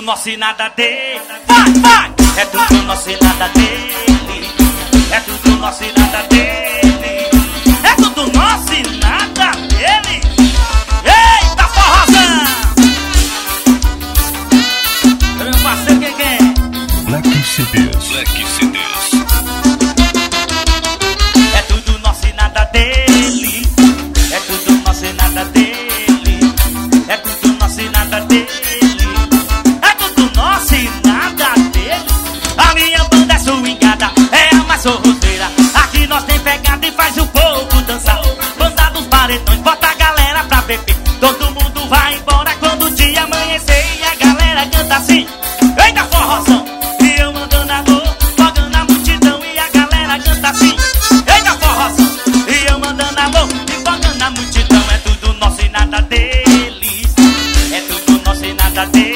nosso e nada dele. Vai, vai! É tudo nosso e nada dele. É tudo nosso e nada dele. É tudo nosso e nada dele. Eita, forrozão! Meu parceiro, quem é? Black CDs. Black CDs. É tudo nosso e nada dele. É tudo nosso e nada dele. É tudo nosso e nada dele. É tudo nosso e nada dele. A minha banda é swingada, é a mais sorroseira. Aqui nós tem pegada e faz o povo dançar. Banda dos paredões, bota a galera pra beber. Todo mundo vai embora quando o dia amanhecer. E a galera canta assim: eita, forrozão! E eu mandando alô, jogando a multidão. E a galera canta assim: eita, forrozão! E eu mandando alô, e jogando a multidão. É tudo nosso e nada deles. É tudo nosso e nada deles.